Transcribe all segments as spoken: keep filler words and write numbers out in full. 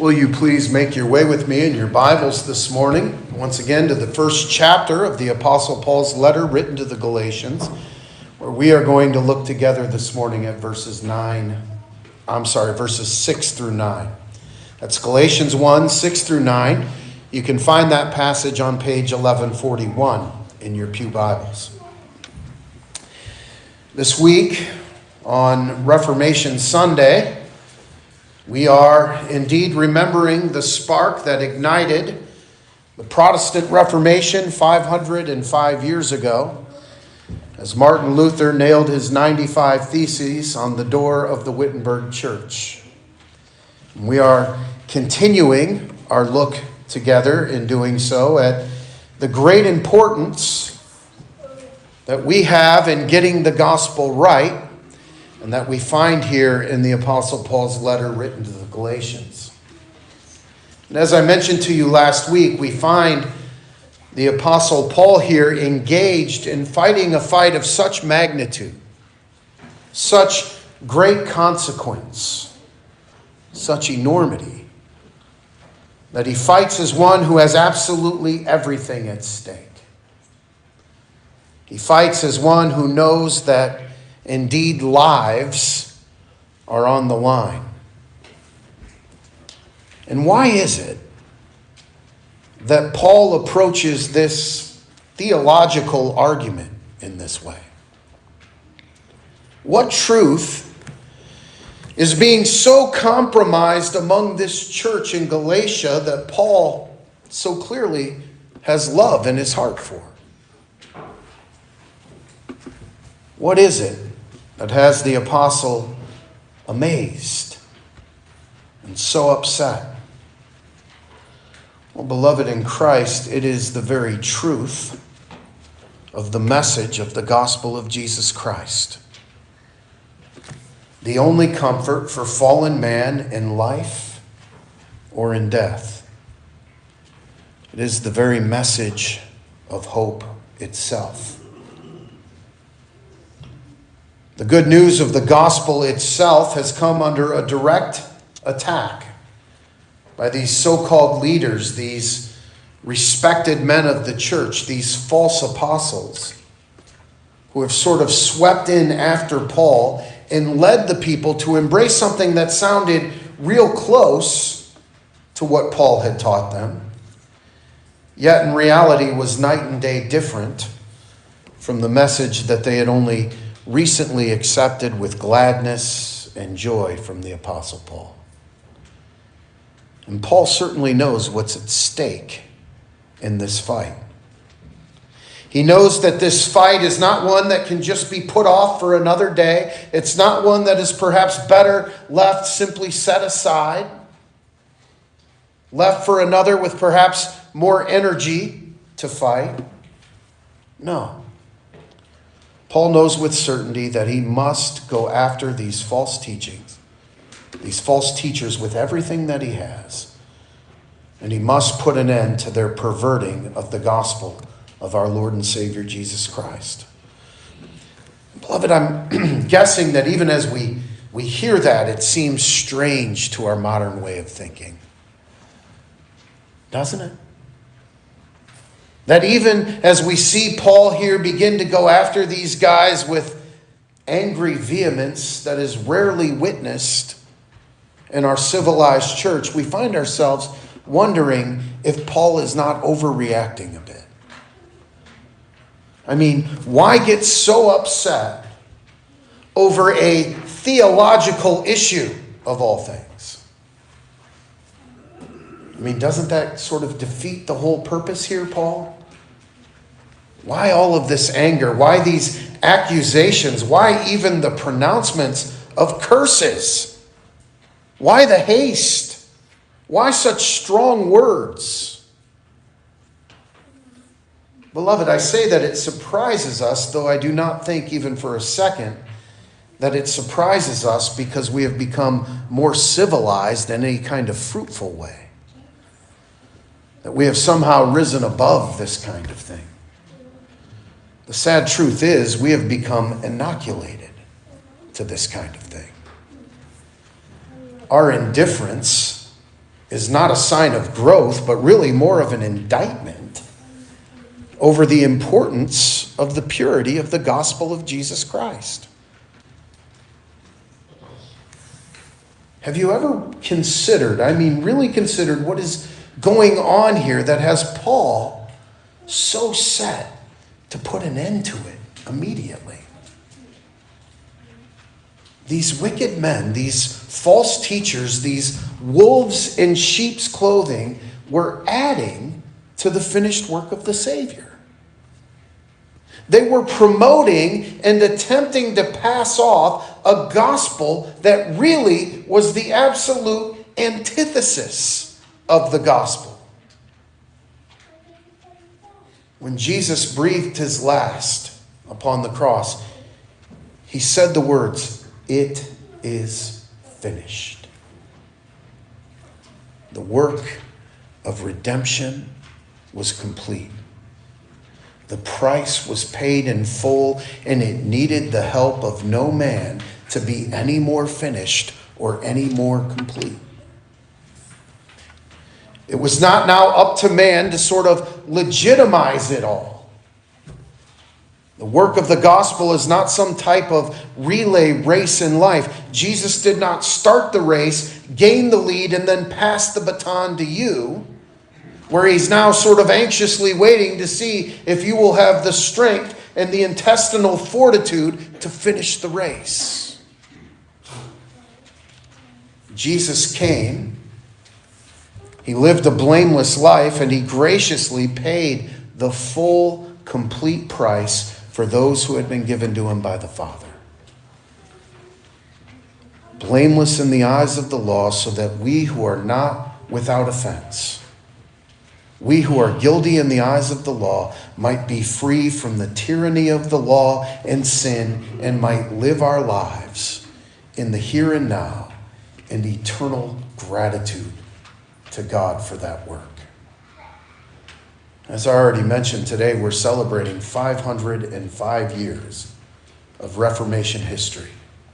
Will you please make your way with me in your Bibles this morning, once again to the first chapter of the Apostle Paul's letter written to the Galatians, where we are going to look together this morning at verses nine, I'm sorry, verses six through nine. That's Galatians one, six through nine. You can find that passage on page eleven forty-one in your pew Bibles. This week, on Reformation Sunday, we are indeed remembering the spark that ignited the Protestant Reformation five hundred five years ago, as Martin Luther nailed his ninety-five Theses on the door of the Wittenberg Church. We are continuing our look together in doing so at the great importance that we have in getting the gospel right, and that we find here in the Apostle Paul's letter written to the Galatians. And as I mentioned to you last week, we find the Apostle Paul here engaged in fighting a fight of such magnitude, such great consequence, such enormity, that he fights as one who has absolutely everything at stake. He fights as one who knows that indeed, lives are on the line. And why is it that Paul approaches this theological argument in this way? What truth is being so compromised among this church in Galatia that Paul so clearly has love in his heart for? What is it that has the apostle amazed and so upset? Well, beloved in Christ, it is the very truth of the message of the gospel of Jesus Christ. The only comfort for fallen man in life or in death. It is the very message of hope itself. The good news of the gospel itself has come under a direct attack by these so-called leaders, these respected men of the church, these false apostles, who have sort of swept in after Paul and led the people to embrace something that sounded real close to what Paul had taught them, yet in reality was night and day different from the message that they had only recently accepted with gladness and joy from the Apostle Paul. And Paul certainly knows what's at stake in this fight. He knows that this fight is not one that can just be put off for another day. It's not one that is perhaps better left simply set aside, left for another with perhaps more energy to fight. No. Paul knows with certainty that he must go after these false teachings, these false teachers with everything that he has. And he must put an end to their perverting of the gospel of our Lord and Savior Jesus Christ. Beloved, I'm guessing that even as we, we hear that, it seems strange to our modern way of thinking. Doesn't it? That even as we see Paul here begin to go after these guys with angry vehemence that is rarely witnessed in our civilized church, we find ourselves wondering if Paul is not overreacting a bit. I mean, why get so upset over a theological issue of all things? I mean, doesn't that sort of defeat the whole purpose here, Paul? Why all of this anger? Why these accusations? Why even the pronouncements of curses? Why the haste? Why such strong words? Beloved, I say that it surprises us, though I do not think even for a second that it surprises us because we have become more civilized in any kind of fruitful way. That we have somehow risen above this kind of thing. The sad truth is we have become inoculated to this kind of thing. Our indifference is not a sign of growth, but really more of an indictment over the importance of the purity of the gospel of Jesus Christ. Have you ever considered, I mean really considered, what is going on here that has Paul so set to put an end to it immediately? These wicked men, these false teachers, these wolves in sheep's clothing were adding to the finished work of the Savior. They were promoting and attempting to pass off a gospel that really was the absolute antithesis of the gospel. When Jesus breathed his last upon the cross, he said the words, "It is finished." The work of redemption was complete. The price was paid in full, and it needed the help of no man to be any more finished or any more complete. It was not now up to man to sort of legitimize it all. The work of the gospel is not some type of relay race in life. Jesus did not start the race, gain the lead, and then pass the baton to you, where he's now sort of anxiously waiting to see if you will have the strength and the intestinal fortitude to finish the race. Jesus came, he lived a blameless life, and he graciously paid the full, complete price for those who had been given to him by the Father. Blameless in the eyes of the law, so that we who are not without offense, we who are guilty in the eyes of the law, might be free from the tyranny of the law and sin, and might live our lives in the here and now in eternal gratitude to God for that work. As I already mentioned, today we're celebrating five hundred five years of Reformation history.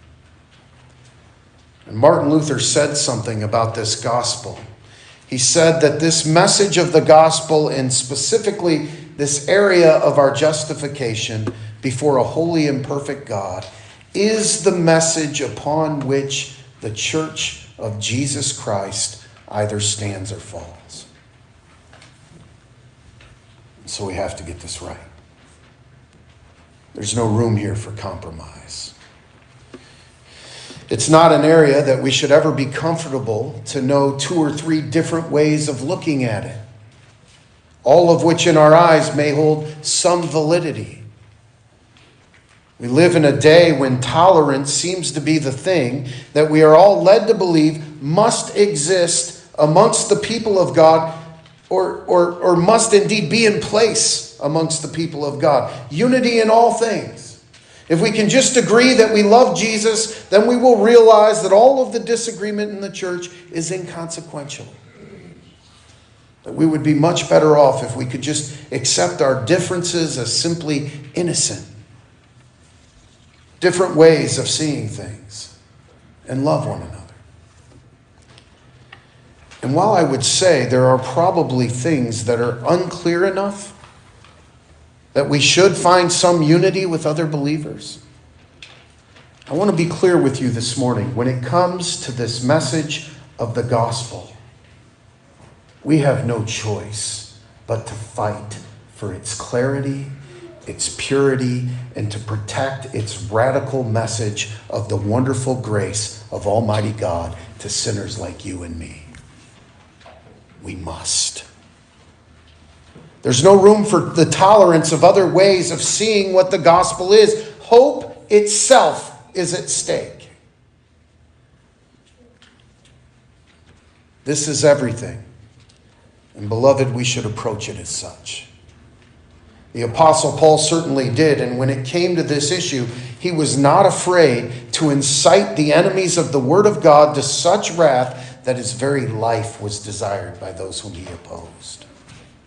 And Martin Luther said something about this gospel. He said that this message of the gospel, and specifically this area of our justification before a holy and perfect God, is the message upon which the Church of Jesus Christ either stands or falls. So we have to get this right. There's no room here for compromise. It's not an area that we should ever be comfortable to know two or three different ways of looking at it, all of which in our eyes may hold some validity. We live in a day when tolerance seems to be the thing that we are all led to believe must exist amongst the people of God, or, or, or must indeed be in place amongst the people of God. Unity in all things. If we can just agree that we love Jesus, then we will realize that all of the disagreement in the church is inconsequential. That we would be much better off if we could just accept our differences as simply innocent, different ways of seeing things, and love one another. And while I would say there are probably things that are unclear enough that we should find some unity with other believers, I want to be clear with you this morning. When it comes to this message of the gospel, we have no choice but to fight for its clarity, its purity, and to protect its radical message of the wonderful grace of Almighty God to sinners like you and me. We must. There's no room for the tolerance of other ways of seeing what the gospel is. Hope itself is at stake. This is everything. And beloved, we should approach it as such. The Apostle Paul certainly did, and when it came to this issue, he was not afraid to incite the enemies of the Word of God to such wrath that his very life was desired by those whom he opposed.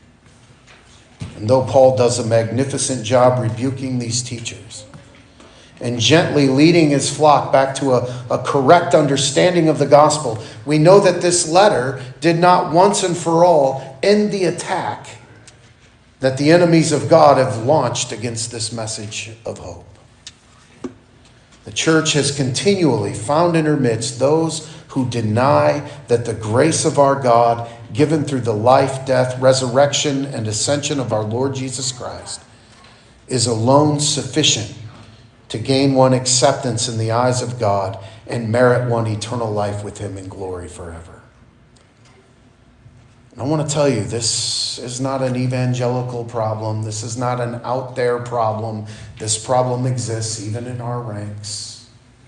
And though Paul does a magnificent job rebuking these teachers, and gently leading his flock back to a, a correct understanding of the gospel, we know that this letter did not once and for all end the attack that the enemies of God have launched against this message of hope. The church has continually found in her midst those who deny that the grace of our God, given through the life, death, resurrection, and ascension of our Lord Jesus Christ, is alone sufficient to gain one acceptance in the eyes of God and merit one eternal life with him in glory forever. And I want to tell you, this is not an evangelical problem. This is not an out there problem. This problem exists even in our ranks.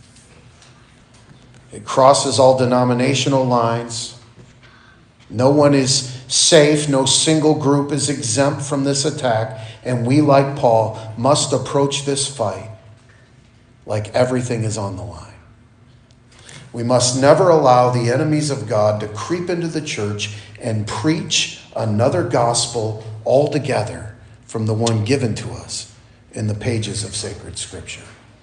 It crosses all denominational lines. No one is safe. No single group is exempt from this attack. And we, like Paul, must approach this fight like everything is on the line. We must never allow the enemies of God to creep into the church and preach another gospel altogether from the one given to us in the pages of sacred Scripture.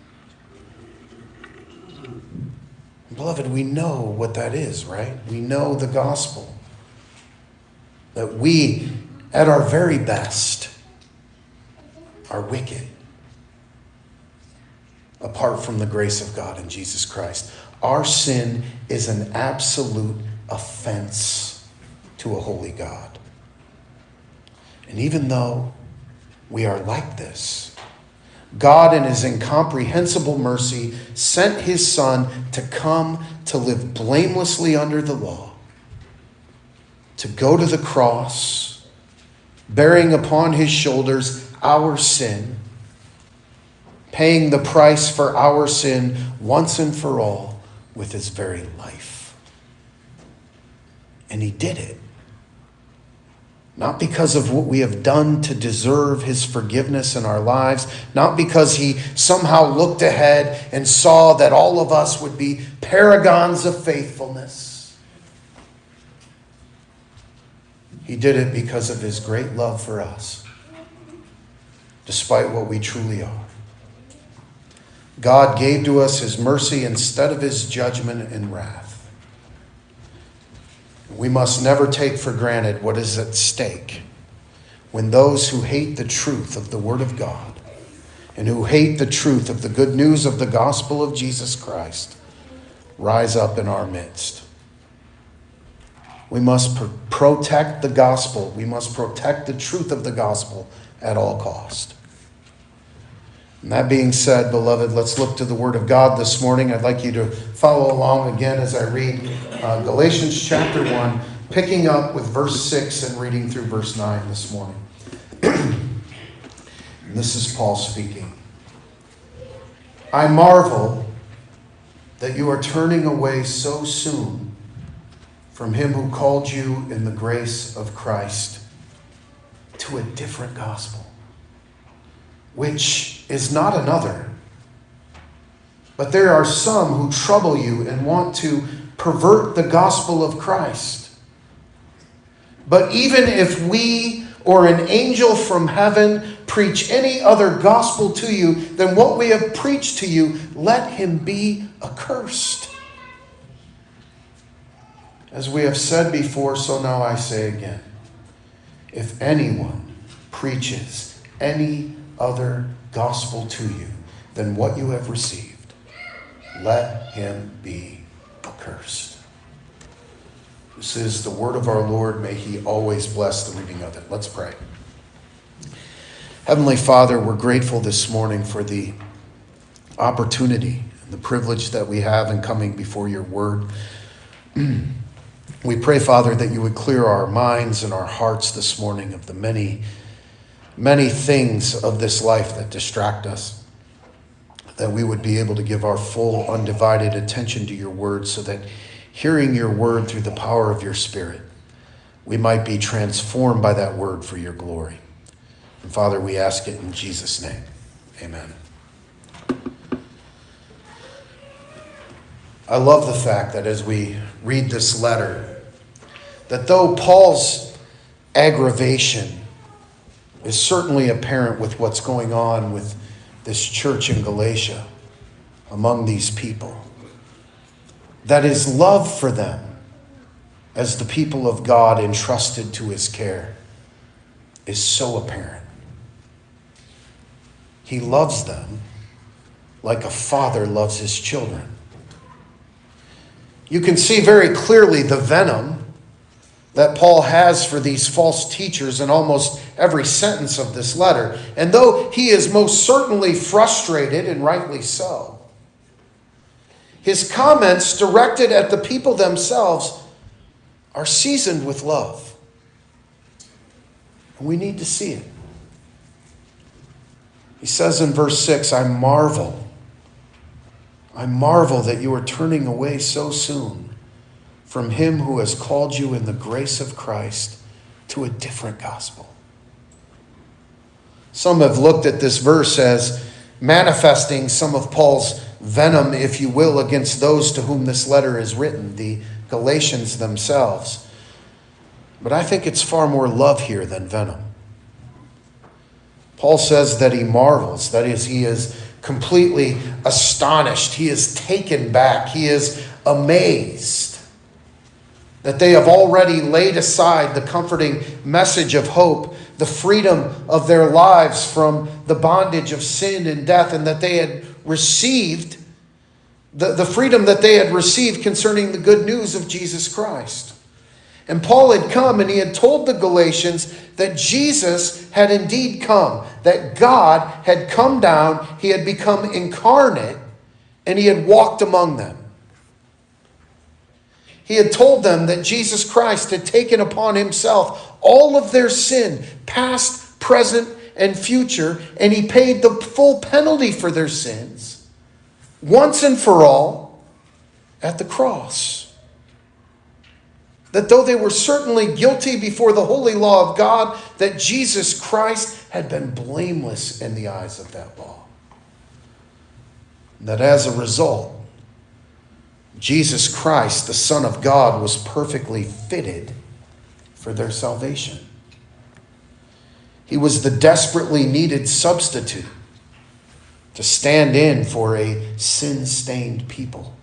Beloved, we know what that is, right? We know the gospel. That we, at our very best, are wicked apart from the grace of God in Jesus Christ. Our sin is an absolute offense to a holy God. And even though we are like this, God in his incomprehensible mercy sent his Son to come to live blamelessly under the law, to go to the cross, bearing upon his shoulders our sin, paying the price for our sin once and for all with his very life. And he did it. Not because of what we have done to deserve his forgiveness in our lives, not because he somehow looked ahead and saw that all of us would be paragons of faithfulness. He did it because of his great love for us, despite what we truly are. God gave to us his mercy instead of his judgment and wrath. We must never take for granted what is at stake when those who hate the truth of the Word of God and who hate the truth of the good news of the gospel of Jesus Christ rise up in our midst. We must pr- protect the gospel. We must protect the truth of the gospel at all cost. And that being said, beloved, let's look to the Word of God this morning. I'd like you to follow along again as I read uh, Galatians chapter one, picking up with verse six and reading through verse nine this morning. And this is Paul speaking. I marvel that you are turning away so soon from him who called you in the grace of Christ to a different gospel, which is not another. But there are some who trouble you and want to pervert the gospel of Christ. But even if we or an angel from heaven preach any other gospel to you than what we have preached to you, let him be accursed. As we have said before, so now I say again, if anyone preaches any other gospel to you than what you have received, let him be accursed. This is the word of our Lord. May he always bless the reading of it. Let's pray. Heavenly Father, we're grateful this morning for the opportunity and the privilege that we have in coming before your word. We pray, Father, that you would clear our minds and our hearts this morning of the many Many things of this life that distract us, that we would be able to give our full, undivided attention to your word so that hearing your word through the power of your Spirit, we might be transformed by that word for your glory. And Father, we ask it in Jesus' name. Amen. I love the fact that as we read this letter, that though Paul's aggravation is certainly apparent with what's going on with this church in Galatia, among these people, that his love for them as the people of God entrusted to his care is so apparent. He loves them like a father loves his children. You can see very clearly the venom that Paul has for these false teachers in almost every sentence of this letter. And though he is most certainly frustrated, and rightly so, his comments directed at the people themselves are seasoned with love. And we need to see it. He says in verse six, I marvel. I marvel that you are turning away so soon from him who has called you in the grace of Christ to a different gospel. Some have looked at this verse as manifesting some of Paul's venom, if you will, against those to whom this letter is written, the Galatians themselves. But I think it's far more love here than venom. Paul says that he marvels, that is, he is completely astonished, he is taken back, he is amazed that they have already laid aside the comforting message of hope, the freedom of their lives from the bondage of sin and death, and that they had received the, the freedom that they had received concerning the good news of Jesus Christ. And Paul had come and he had told the Galatians that Jesus had indeed come, that God had come down, he had become incarnate, and he had walked among them. He had told them that Jesus Christ had taken upon himself all of their sin, past, present, and future, and he paid the full penalty for their sins, once and for all, at the cross. That though they were certainly guilty before the holy law of God, that Jesus Christ had been blameless in the eyes of that law. And that as a result, Jesus Christ, the Son of God, was perfectly fitted for their salvation. He was the desperately needed substitute to stand in for a sin-stained people.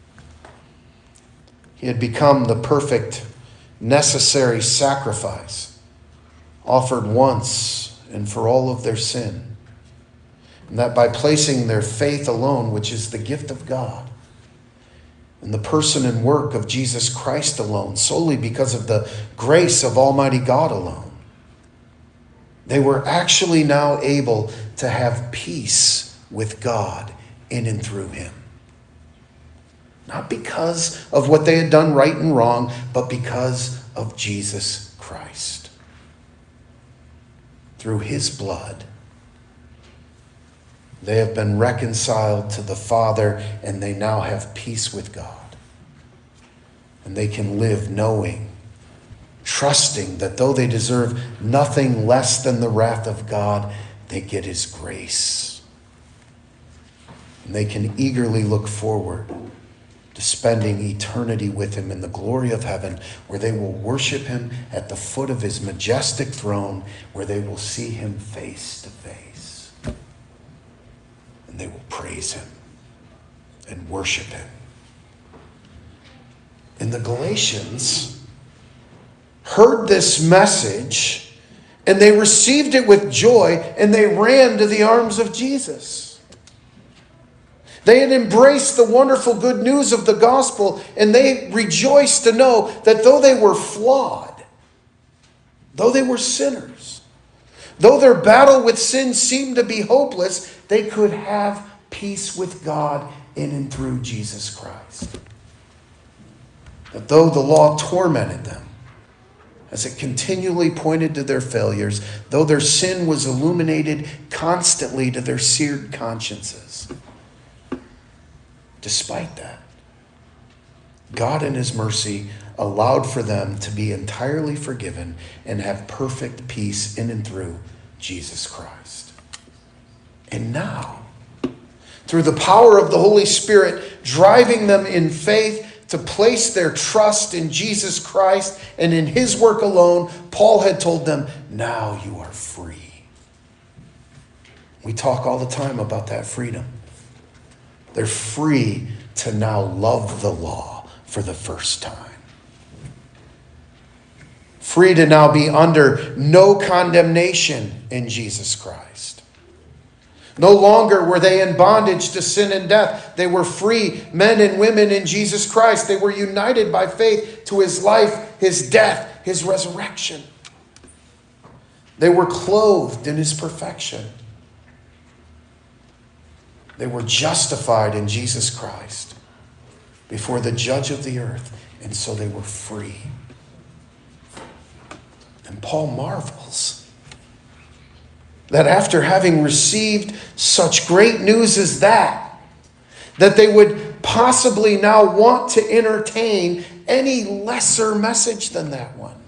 He had become the perfect, necessary sacrifice offered once and for all of their sin. And that by placing their faith alone, which is the gift of God, in the person and work of Jesus Christ alone, solely because of the grace of Almighty God alone, they were actually now able to have peace with God in and through him. Not because of what they had done right and wrong, but because of Jesus Christ. Through his blood, they have been reconciled to the Father, and they now have peace with God. And they can live knowing, trusting that though they deserve nothing less than the wrath of God, they get his grace. And they can eagerly look forward to spending eternity with him in the glory of heaven, where they will worship him at the foot of his majestic throne, where they will see him face to face. And they will praise him and worship him. And the Galatians heard this message, and they received it with joy, and they ran to the arms of Jesus. They had embraced the wonderful good news of the gospel, and they rejoiced to know that though they were flawed, though they were sinners, though their battle with sin seemed to be hopeless, they could have peace with God in and through Jesus Christ. That though the law tormented them, as it continually pointed to their failures, though their sin was illuminated constantly to their seared consciences, despite that, God in his mercy allowed for them to be entirely forgiven and have perfect peace in and through Jesus Christ. And now, through the power of the Holy Spirit driving them in faith to place their trust in Jesus Christ and in his work alone, Paul had told them, now you are free. We talk all the time about that freedom. They're free to now love the law for the first time. Free to now be under no condemnation in Jesus Christ. No longer were they in bondage to sin and death. They were free men and women in Jesus Christ. They were united by faith to his life, his death, his resurrection. They were clothed in his perfection. They were justified in Jesus Christ before the judge of the earth, and so they were free. And Paul marvels that after having received such great news as that, that they would possibly now want to entertain any lesser message than that one.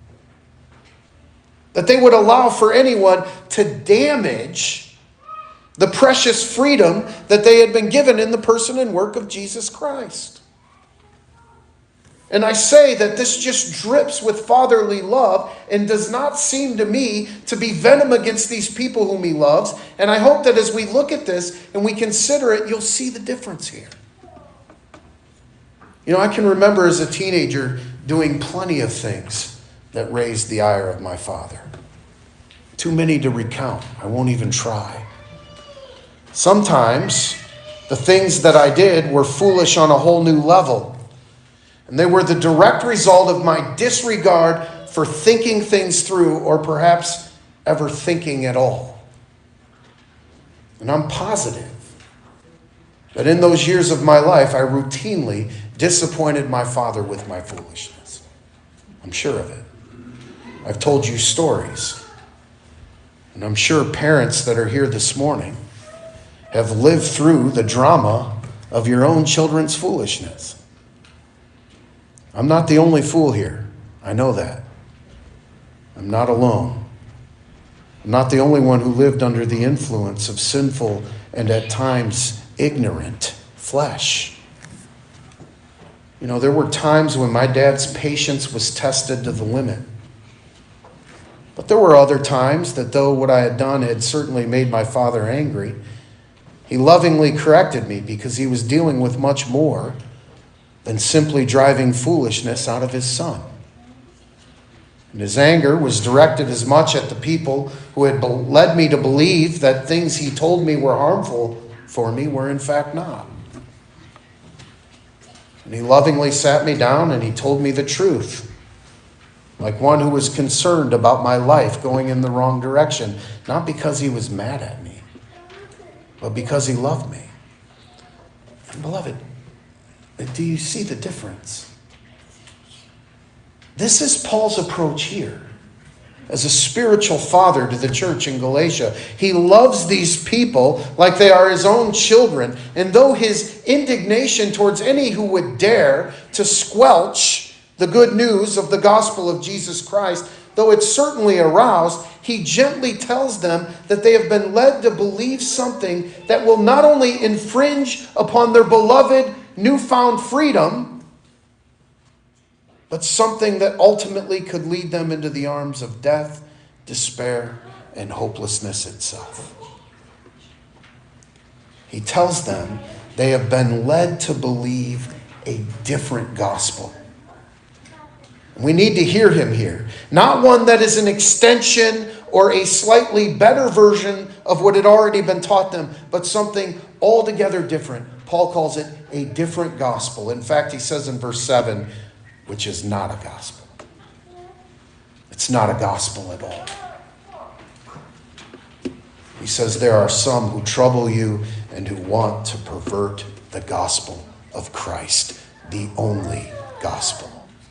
That they would allow for anyone to damage the precious freedom that they had been given in the person and work of Jesus Christ. And I say that this just drips with fatherly love and does not seem to me to be venom against these people whom he loves. And I hope that as we look at this and we consider it, you'll see the difference here. You know, I can remember as a teenager doing plenty of things that raised the ire of my father. Too many to recount. I won't even try. Sometimes the things that I did were foolish on a whole new level. And they were the direct result of my disregard for thinking things through, or perhaps ever thinking at all. And I'm positive that in those years of my life, I routinely disappointed my father with my foolishness. I'm sure of it. I've told you stories. And I'm sure parents that are here this morning have lived through the drama of your own children's foolishness. I'm not the only fool here. I know that. I'm not alone. I'm not the only one who lived under the influence of sinful and at times ignorant flesh. You know, there were times when my dad's patience was tested to the limit. But there were other times that though what I had done had certainly made my father angry, he lovingly corrected me because he was dealing with much more than simply driving foolishness out of his son. And his anger was directed as much at the people who had led me to believe that things he told me were harmful for me were in fact not. And he lovingly sat me down and he told me the truth, like one who was concerned about my life going in the wrong direction, not because he was mad at me, but because he loved me. And beloved, do you see the difference? This is Paul's approach here as a spiritual father to the church in Galatia. He loves these people like they are his own children. And though his indignation towards any who would dare to squelch the good news of the gospel of Jesus Christ, though it's certainly aroused, he gently tells them that they have been led to believe something that will not only infringe upon their beloved newfound freedom, but something that ultimately could lead them into the arms of death, despair, and hopelessness itself. He tells them they have been led to believe a different gospel. We need to hear him here. Not one that is an extension or a slightly better version of what had already been taught them, but something altogether different. Paul calls it a different gospel. In fact, he says in verse seven, which is not a gospel. It's not a gospel at all. He says there are some who trouble you and who want to pervert the gospel of Christ, the only gospel.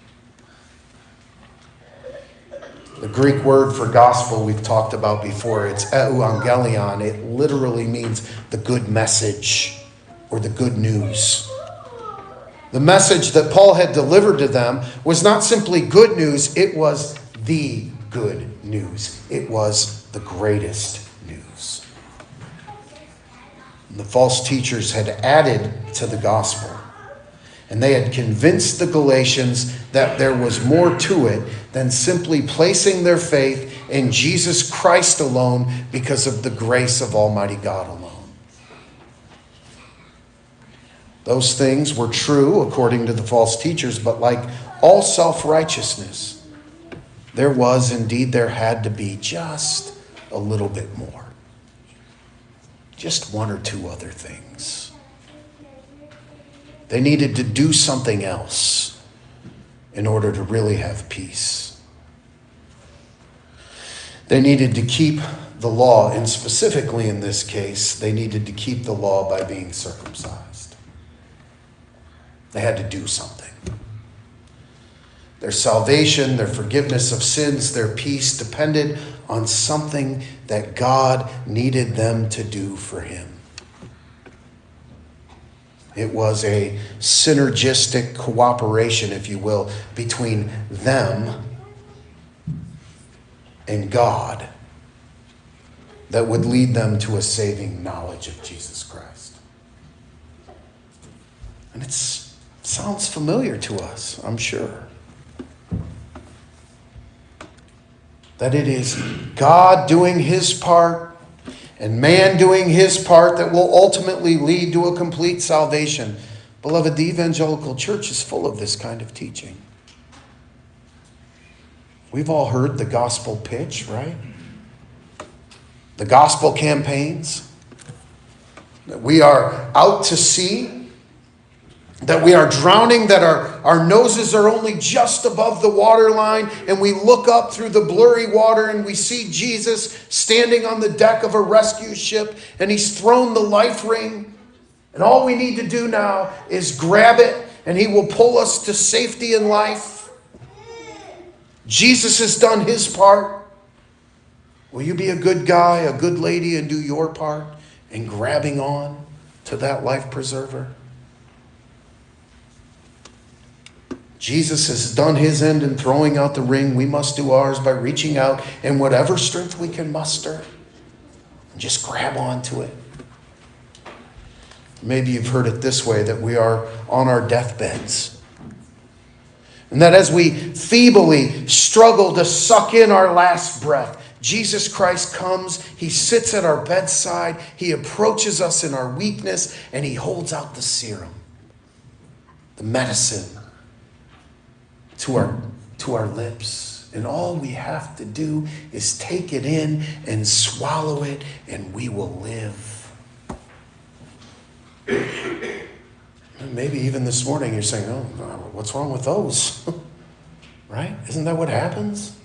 The Greek word for gospel we've talked about before, it's euangelion. It literally means the good message or the good news. The message that Paul had delivered to them was not simply good news, it was the good news. It was the greatest news. And the false teachers had added to the gospel. And they had convinced the Galatians that there was more to it than simply placing their faith in Jesus Christ alone because of the grace of Almighty God alone. Those things were true according to the false teachers, but like all self-righteousness, there was indeed, there had to be just a little bit more. Just one or two other things. They needed to do something else in order to really have peace. They needed to keep the law, and specifically in this case, they needed to keep the law by being circumcised. They had to do something. Their salvation, their forgiveness of sins, their peace depended on something that God needed them to do for him. It was a synergistic cooperation, if you will, between them and God that would lead them to a saving knowledge of Jesus Christ. And it sounds familiar to us, I'm sure. That it is God doing his part and man doing his part that will ultimately lead to a complete salvation. Beloved, the evangelical church is full of this kind of teaching. We've all heard the gospel pitch, right? The gospel campaigns. That we are out to sea. That we are drowning, that our, our noses are only just above the waterline, and we look up through the blurry water and we see Jesus standing on the deck of a rescue ship, and he's thrown the life ring. And all we need to do now is grab it, and he will pull us to safety and life. Jesus has done his part. Will you be a good guy, a good lady, and do your part in grabbing on to that life preserver? Jesus has done his end in throwing out the ring. We must do ours by reaching out in whatever strength we can muster and just grab onto it. Maybe you've heard it this way, that we are on our deathbeds. And that as we feebly struggle to suck in our last breath, Jesus Christ comes, he sits at our bedside, he approaches us in our weakness, and he holds out the serum, the medicine, to our, to our lips. And all we have to do is take it in and swallow it, and we will live. Maybe even this morning you're saying, oh, what's wrong with those? Right? Isn't that what happens?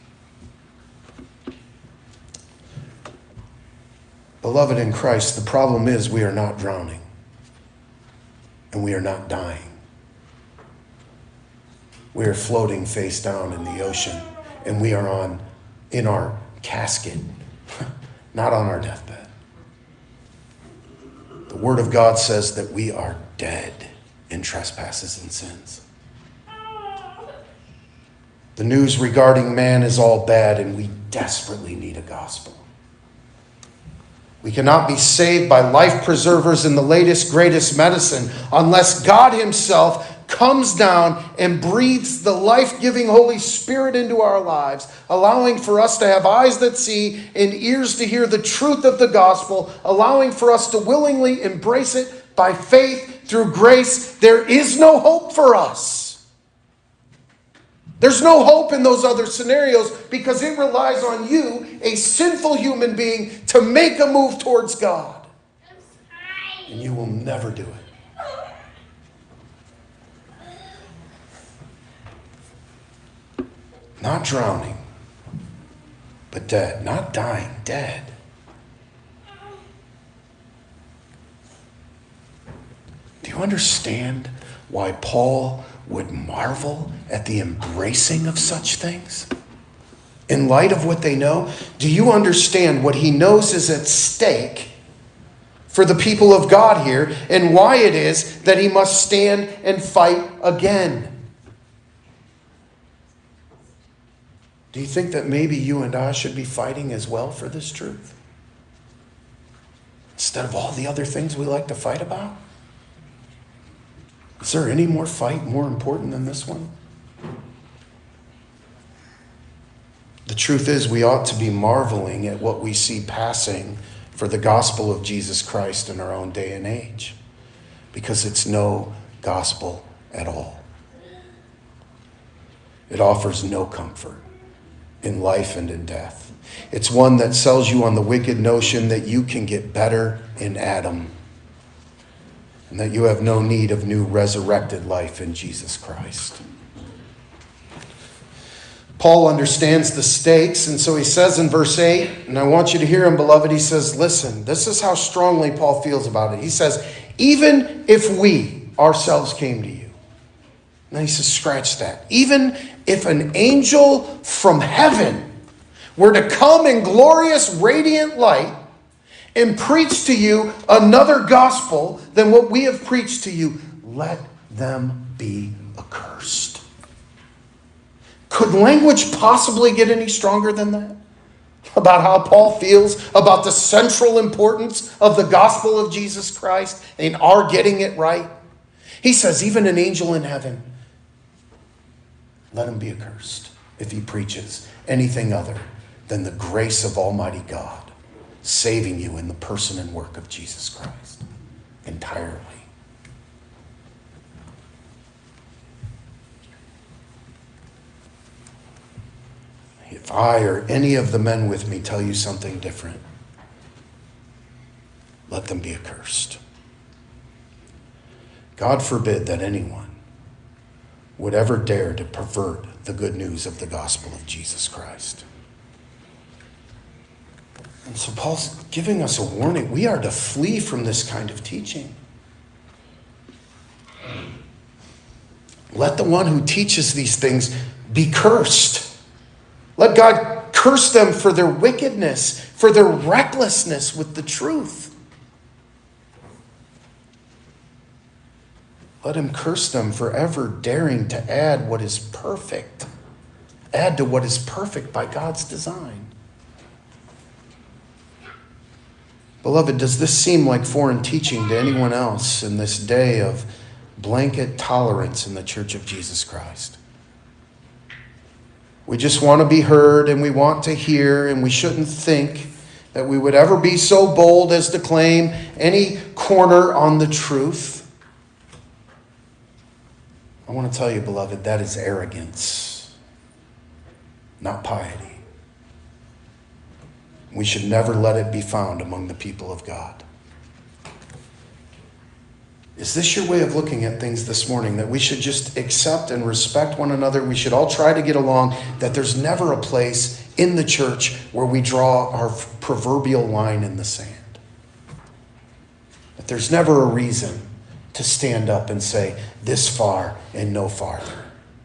Beloved in Christ, the problem is we are not drowning, and we are not dying. We are floating face down in the ocean, and we are on in our casket, not on our deathbed. The Word of God says that we are dead in trespasses and sins. The news regarding man is all bad, and we desperately need a gospel. We cannot be saved by life preservers and the latest, greatest medicine unless God himself comes down and breathes the life-giving Holy Spirit into our lives, allowing for us to have eyes that see and ears to hear the truth of the gospel, allowing for us to willingly embrace it by faith through grace. There is no hope for us. There's no hope in those other scenarios because it relies on you, a sinful human being, to make a move towards God. And you will never do it. Not drowning, but dead. Not dying, dead. Do you understand why Paul would marvel at the embracing of such things? In light of what they know, do you understand what he knows is at stake for the people of God here, and why it is that he must stand and fight again? Do you think that maybe you and I should be fighting as well for this truth? Instead of all the other things we like to fight about? Is there any more fight more important than this one? The truth is, we ought to be marveling at what we see passing for the gospel of Jesus Christ in our own day and age. because it's no gospel at all. It offers no comfort in life and in death. It's one that sells you on the wicked notion that you can get better in Adam and that you have no need of new resurrected life in Jesus Christ. Paul understands the stakes, and so he says in verse eight, and I want you to hear him, beloved, he says, listen, this is how strongly Paul feels about it. He says, even if we ourselves came to you. Now he says, scratch that. Even if an angel from heaven were to come in glorious, radiant light and preach to you another gospel than what we have preached to you, let them be accursed. Could language possibly get any stronger than that? About how Paul feels about the central importance of the gospel of Jesus Christ and our getting it right? He says, even an angel in heaven, let him be accursed if he preaches anything other than the grace of Almighty God, saving you in the person and work of Jesus Christ entirely. If I or any of the men with me tell you something different, let them be accursed. God forbid that anyone would ever dare to pervert the good news of the gospel of Jesus Christ. And so Paul's giving us a warning. We are to flee from this kind of teaching. Let the one who teaches these things be cursed. Let God curse them for their wickedness, for their recklessness with the truth. Let him curse them for ever daring to add what is perfect. Add to what is perfect by God's design. Beloved, does this seem like foreign teaching to anyone else in this day of blanket tolerance in the Church of Jesus Christ? We just want to be heard and we want to hear, and we shouldn't think that we would ever be so bold as to claim any corner on the truth. I want to tell you, beloved, that is arrogance, not piety. We should never let it be found among the people of God. Is this your way of looking at things this morning? That we should just accept and respect one another? We should all try to get along? That there's never a place in the church where we draw our proverbial line in the sand? That there's never a reason to stand up and say, this far and no farther?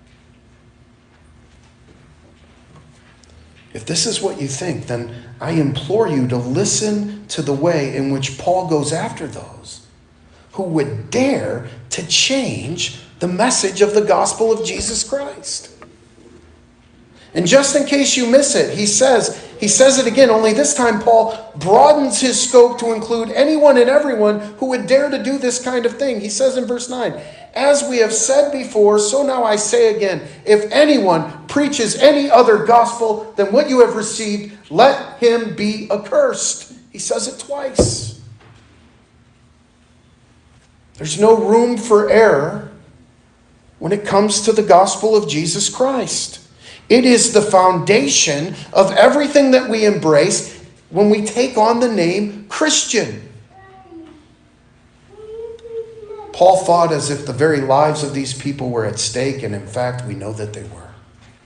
If this is what you think, then I implore you to listen to the way in which Paul goes after those who would dare to change the message of the gospel of Jesus Christ. And just in case you miss it, he says, he says it again, only this time Paul broadens his scope to include anyone and everyone who would dare to do this kind of thing. He says in verse nine, as we have said before, so now I say again, if anyone preaches any other gospel than what you have received, let him be accursed. He says it twice. There's no room for error when it comes to the gospel of Jesus Christ. It is the foundation of everything that we embrace when we take on the name Christian. Paul thought as if the very lives of these people were at stake, and in fact, we know that they were.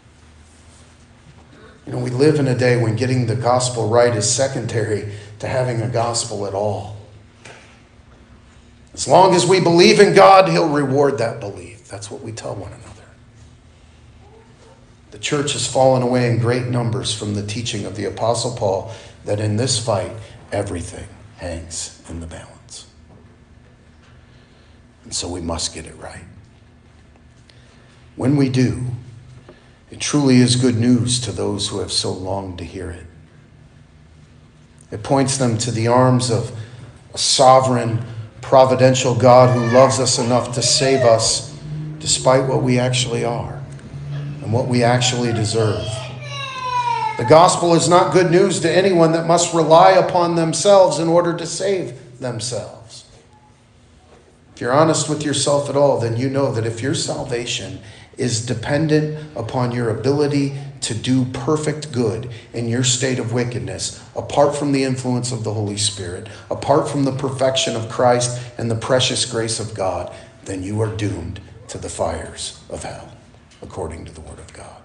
You know, we live in a day when getting the gospel right is secondary to having a gospel at all. As long as we believe in God, he'll reward that belief. That's what we tell one another. The church has fallen away in great numbers from the teaching of the Apostle Paul that in this fight, everything hangs in the balance. And so we must get it right. When we do, it truly is good news to those who have so longed to hear it. It points them to the arms of a sovereign, providential God who loves us enough to save us despite what we actually are and what we actually deserve. The gospel is not good news to anyone that must rely upon themselves in order to save themselves. If you're honest with yourself at all, then you know that if your salvation is dependent upon your ability to do perfect good in your state of wickedness, apart from the influence of the Holy Spirit, apart from the perfection of Christ and the precious grace of God, then you are doomed to the fires of hell, according to the Word of God.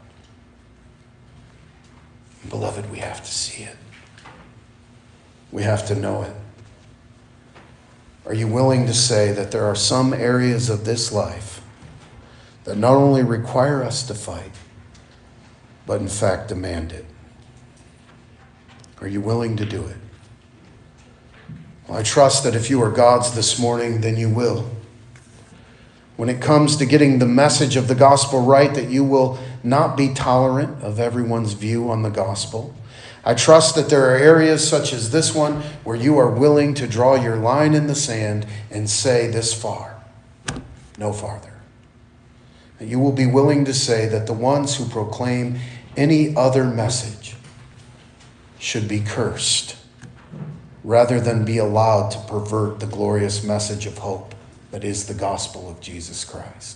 Beloved, we have to see it. We have to know it. Are you willing to say that there are some areas of this life that not only require us to fight, but in fact demand it? Are you willing to do it? Well, I trust that if you are God's this morning, then you will. When it comes to getting the message of the gospel right, that you will not be tolerant of everyone's view on the gospel. I trust that there are areas such as this one where you are willing to draw your line in the sand and say this far, no farther. And you will be willing to say that the ones who proclaim any other message should be cursed rather than be allowed to pervert the glorious message of hope that is the gospel of Jesus Christ.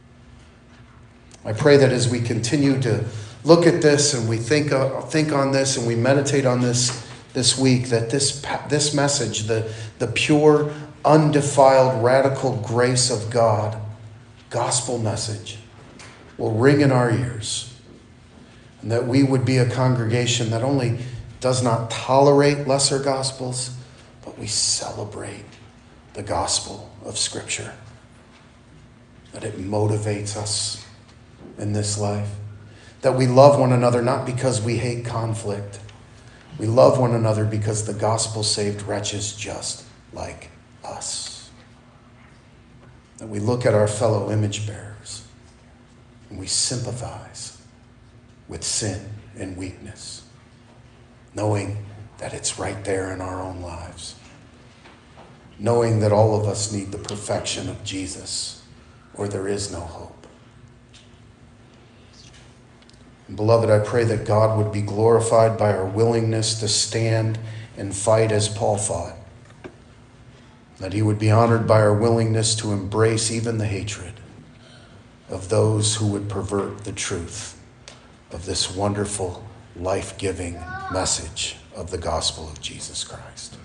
I pray that as we continue to look at this and we think uh, think on this and we meditate on this this week, that this this message, the, the pure, undefiled, radical grace of God, gospel message, will ring in our ears. And that we would be a congregation that only does not tolerate lesser gospels, but we celebrate the gospel of Scripture. That it motivates us in this life. That we love one another not because we hate conflict. We love one another because the gospel saved wretches just like us. That we look at our fellow image bearers and we sympathize with sin and weakness, knowing that it's right there in our own lives. Knowing that all of us need the perfection of Jesus, or there is no hope. And beloved, I pray that God would be glorified by our willingness to stand and fight as Paul fought. That he would be honored by our willingness to embrace even the hatred of those who would pervert the truth of this wonderful, life-giving message of the gospel of Jesus Christ.